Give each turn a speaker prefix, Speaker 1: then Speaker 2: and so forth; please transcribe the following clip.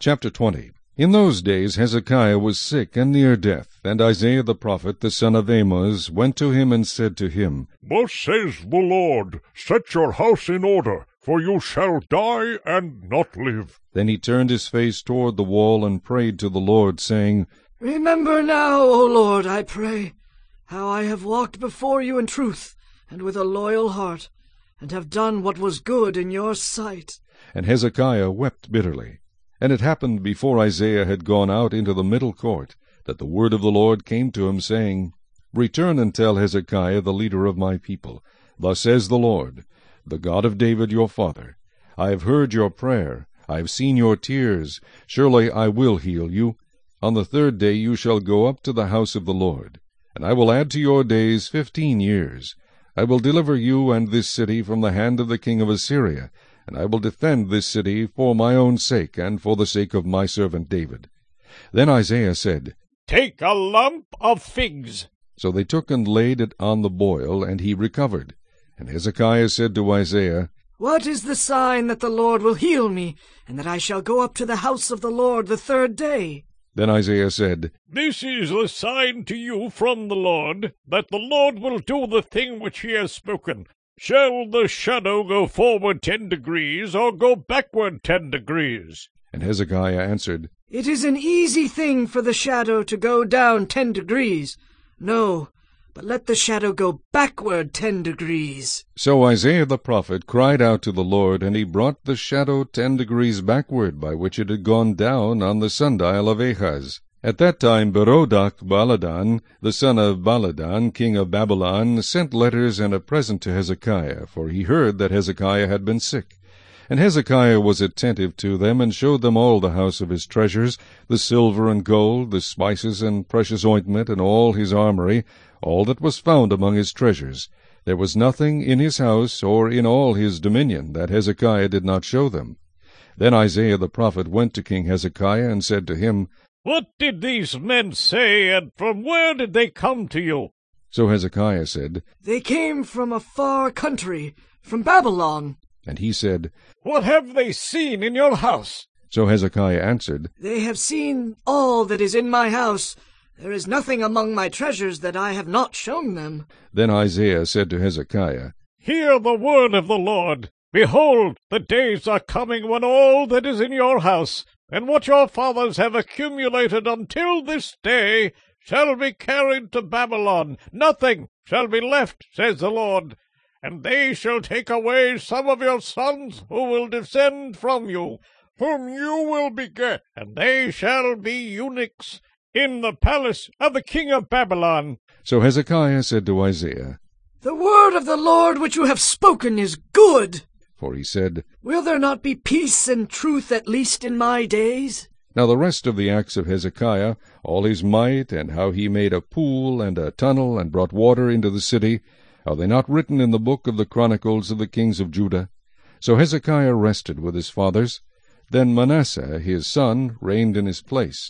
Speaker 1: Chapter 20. In those days Hezekiah was sick and near death, and Isaiah the prophet, the son of Amoz, went to him and said to him,
Speaker 2: Thus says the Lord, Set your house in order, for you shall die and not live.
Speaker 1: Then he turned his face toward the wall and prayed to the Lord, saying,
Speaker 3: Remember now, O Lord, I pray, how I have walked before you in truth and with a loyal heart, and have done what was good in your sight.
Speaker 1: And Hezekiah wept bitterly. And it happened before Isaiah had gone out into the middle court, that the word of the Lord came to him, saying, Return and tell Hezekiah, the leader of my people, Thus says the Lord, the God of David your father, I have heard your prayer, I have seen your tears, surely I will heal you. On the 3rd day you shall go up to the house of the Lord, and I will add to your days 15 years. I will deliver you and this city from the hand of the king of Assyria, and I will defend this city for my own sake, and for the sake of my servant David. Then Isaiah said,
Speaker 2: Take a lump of figs.
Speaker 1: So they took and laid it on the boil, and he recovered. And Hezekiah said to Isaiah,
Speaker 3: What is the sign that the Lord will heal me, and that I shall go up to the house of the Lord the 3rd day?
Speaker 1: Then Isaiah said,
Speaker 2: This is the sign to you from the Lord, that the Lord will do the thing which he has spoken. Shall the shadow go forward 10 degrees, or go backward 10 degrees?
Speaker 1: And Hezekiah answered,
Speaker 3: It is an easy thing for the shadow to go down 10 degrees. No, but let the shadow go backward 10 degrees.
Speaker 1: So Isaiah the prophet cried out to the Lord, and he brought the shadow 10 degrees backward, by which it had gone down on the sundial of Ahaz. At that time Berodach-Baladan, the son of Baladan, king of Babylon, sent letters and a present to Hezekiah, for he heard that Hezekiah had been sick. And Hezekiah was attentive to them, and showed them all the house of his treasures, the silver and gold, the spices and precious ointment, and all his armory, all that was found among his treasures. There was nothing in his house, or in all his dominion, that Hezekiah did not show them. Then Isaiah the prophet went to King Hezekiah, and said to him,
Speaker 2: What did these men say, and from where did they come to you?
Speaker 1: So Hezekiah said,
Speaker 3: They came from a far country, from Babylon.
Speaker 1: And he said,
Speaker 2: What have they seen in your house?
Speaker 1: So Hezekiah answered,
Speaker 3: They have seen all that is in my house. There is nothing among my treasures that I have not shown them.
Speaker 1: Then Isaiah said to Hezekiah,
Speaker 2: Hear the word of the Lord. Behold, the days are coming when all that is in your house, and what your fathers have accumulated until this day, shall be carried to Babylon. Nothing shall be left, says the Lord. And they shall take away some of your sons who will descend from you, whom you will beget, and they shall be eunuchs in the palace of the king of Babylon.
Speaker 1: So Hezekiah said to Isaiah,
Speaker 3: The word of the Lord which you have spoken is good.
Speaker 1: For he said,
Speaker 3: Will there not be peace and truth at least in my days?
Speaker 1: Now the rest of the acts of Hezekiah, all his might, and how he made a pool and a tunnel, and brought water into the city, are they not written in the book of the Chronicles of the kings of Judah? So Hezekiah rested with his fathers. Then Manasseh his son reigned in his place.